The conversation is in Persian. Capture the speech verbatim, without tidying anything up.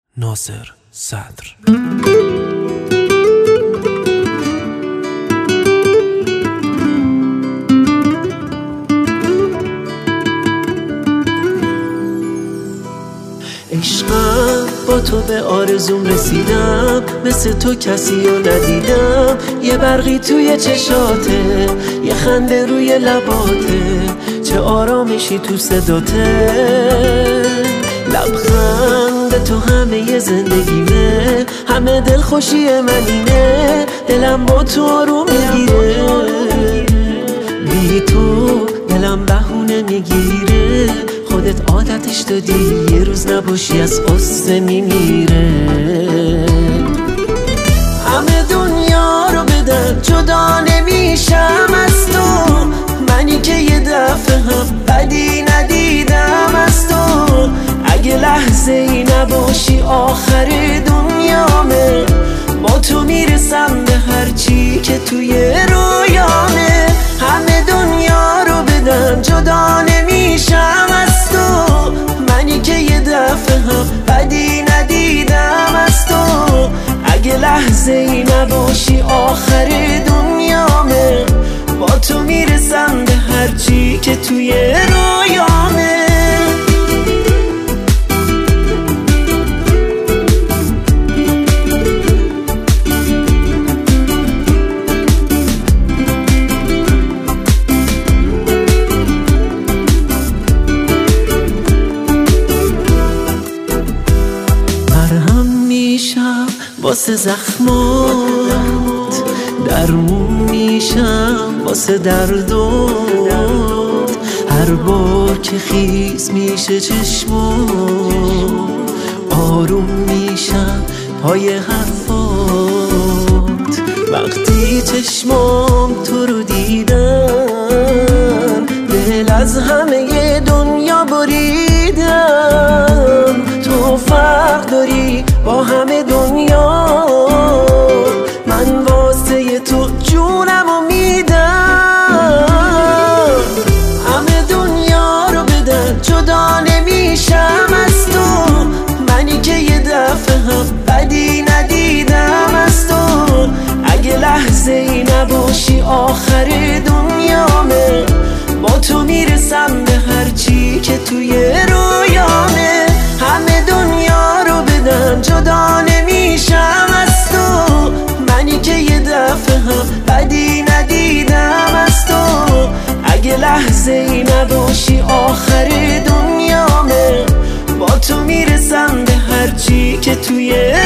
ناصر صدر. عشقم با تو به آرزوم رسیدم، مثل تو کسی رو ندیدم. یه برقی توی چشاته، یه خنده روی لباته، چه آرامشی تو صداته. لبخند تو همه زندگیمه، همه دلخوشی من اینه. دلم با تو آروم میگیره، بی تو دلم بهونه میگیره. خودت عادتش دادی، یه روز نباشی از قصه میمیره. همه دنیا رو بدن جدا نمیشم از تو، منی که یه دفعه هم بدی ندیدم از تو. اگه لحظه ای نباشی آخر دنیامه، با تو میرسم به هرچی که توی رویامه. همه دنیا رو بدن جدا نمیشم از تو، منی که یه دفعه هم بدی ندیدم از تو. اگه لحظه ای نباشی آخر دنیامه، با تو میرسم به هرچی که توی رویامه. واسه زخمات درمون میشم، واسه دردات هر بار که خیس میشه چشمات. آروم میشم پای حرفات، وقتی چشمام تو رو دیدم. دل از همه دنیا بریدم، تو فرق داری با همه دنیا. من واسه تو جونمو میدم. همه دنیا رو بدن جدا نمیشم از تو، منی که یه دفعه هم بدی ندیدم از تو. اگه لحظه ای نباشی آخر دنیامه، با تو میرسم به هرچی که توی رویامه. همه دنیا رو بدن جدا نمیشم از تو، منی که یه دفعه هم بدی ندیدم از تو. اگه لحظه ای نباشی آخر دنیامه، با تو میرسم به هرچی که توی